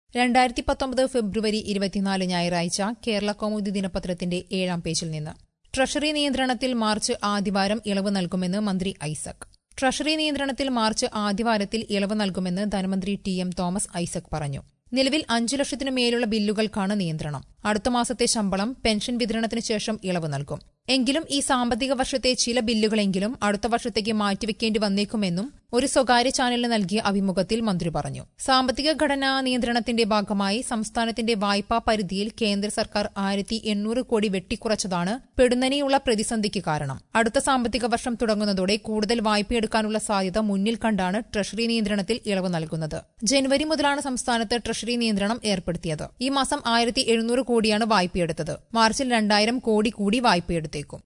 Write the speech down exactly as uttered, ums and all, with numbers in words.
രണ്ടായിരത്തി പത്തൊമ്പത് ഫെബ്രുവരി ഇരുപത്തിനാല് ഞായറാഴ്ച കേരള കൗമുദി ദിനപത്രത്തിന്റെ ഏഴാം പേജിൽ നിന്ന് ട്രഷറി നിയന്ത്രണത്തിൽ മാർച്ച് ആദ്യവാരം ഇളവ് നൽകുമെന്ന് മന്ത്രി ഐസക്. ട്രഷറി നിയന്ത്രണത്തിൽ മാർച്ച് ആദ്യവാരത്തിൽ ഇളവ് നൽകുമെന്ന് ധനമന്ത്രി ടി എം തോമസ് ഐസക് പറഞ്ഞു. നിലവിൽ അഞ്ചു ലക്ഷത്തിനു മേലുള്ള ബില്ലുകൾക്കാണ് നിയന്ത്രണം. അടുത്ത മാസത്തെ ശമ്പളം, പെൻഷൻ വിതരണത്തിന് ശേഷം ഇളവ് നൽകും. എങ്കിലും ഈ സാമ്പത്തിക വർഷത്തെ ചില ബില്ലുകളെങ്കിലും അടുത്ത വർഷത്തേക്ക് മാറ്റിവെക്കേണ്ടി വന്നേക്കുമെന്നും ഒരു സ്വകാര്യ ചാനലിന് നൽകിയ അഭിമുഖത്തിൽ മന്ത്രി പറഞ്ഞു. സാമ്പത്തിക ഘടനാ നിയന്ത്രണത്തിന്റെ ഭാഗമായി സംസ്ഥാനത്തിന്റെ വായ്പാ പരിധിയിൽ കേന്ദ്ര സർക്കാർ ആയിരത്തി എണ്ണൂറ് കോടി വെട്ടിക്കുറച്ചതാണ് പെടുന്നനെയുള്ള പ്രതിസന്ധിക്ക് കാരണം. അടുത്ത സാമ്പത്തിക വർഷം തുടങ്ങുന്നതോടെ കൂടുതൽ വായ്പയെടുക്കാനുള്ള സാധ്യത മുന്നിൽ കണ്ടാണ് ട്രഷറി നിയന്ത്രണത്തിൽ ഇളവ് നൽകുന്നത്. ജനുവരി മുതലാണ് സംസ്ഥാനത്ത് ട്രഷറി നിയന്ത്രണം ഏർപ്പെടുത്തിയത്. ഈ മാസം ആയിരത്തി എഴുന്നൂറ് കോടിയാണ് വായ്പയെടുത്തത്. മാർച്ചിൽ രണ്ടായിരം കോടി കൂടി വായ്പയെടുത്തേക്കും.